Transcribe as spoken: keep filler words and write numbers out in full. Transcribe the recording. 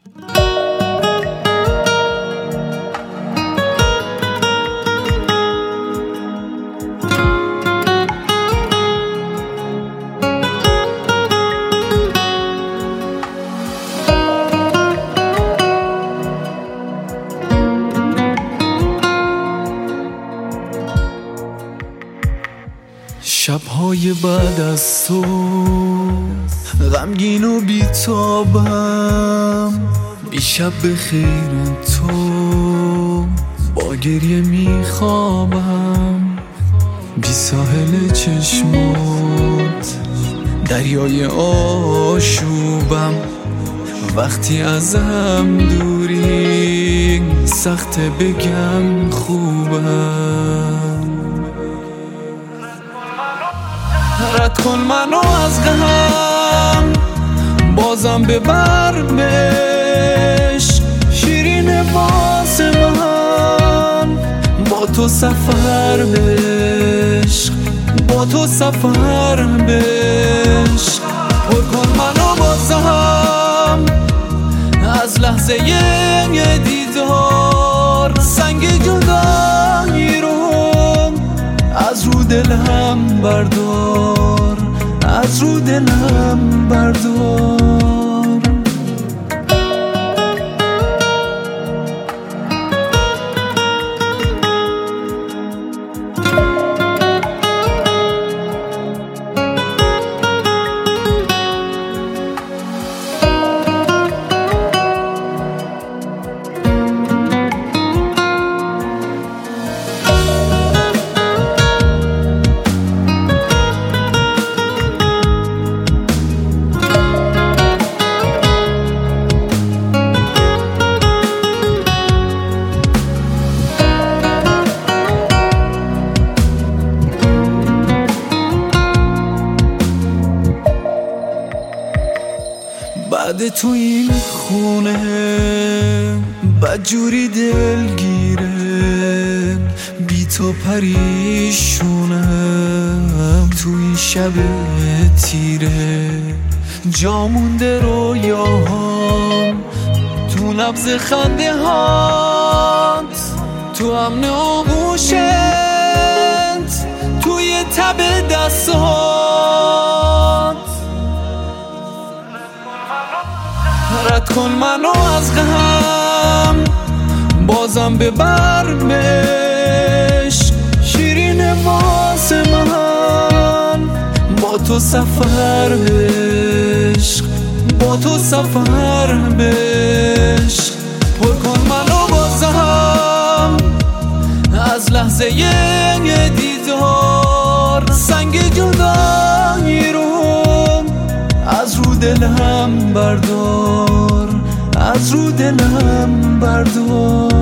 شب‌های بعد از تو غمگین و بی‌تابم، بی شب به خیر تو با گریه میخوابم، بی ساحل چشمات دریای آشوبم، وقتی ازم دوری سخته بگم خوبم. رد کن منو از غم، بازم ببر بهش، شیرین واسه من، با تو سفر بهش، با تو سفر بهش. پر کن منو بازم از لحظه یه دیدار، سنگ جدایی رو از رو دلم بردار، از رو دلم بردار. بعد تو این خونه بدجوری دلگیره، بی تو پریشونم تو این شب تیره، جا مونده رویاهام تو نبض خنده هات، تو امن آغوشت توی تب دستات. رد کن منو از غم، بازم ببر بهش، شیرین واسه من، با تو سفر بهش، با تو سفر بهش. پر کن منو بازم از لحظه یه دیدار، سنگ جدایی رو از رو دلم بردار، از رو دلم بردار.